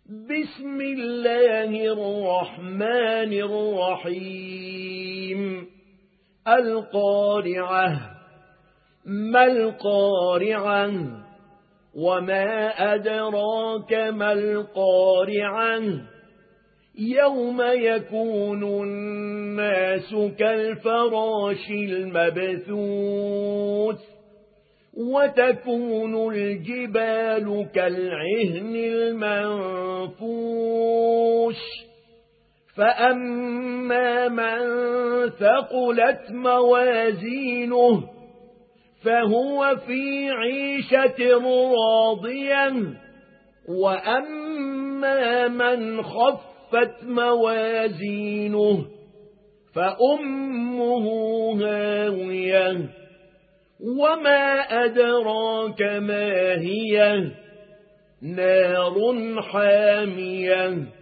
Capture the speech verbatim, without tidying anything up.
بسم الله الرحمن الرحيم القارعة ما القارعة وما أدراك ما القارعة يوم يكون الناس كالفراش المبثوث وتكون الجبال كالعهن المنفوش فأما من ثقلت موازينه فهو في عيشة راضية وأما من خفت موازينه فأمه هاوية وما أدراك ما هي نار حامية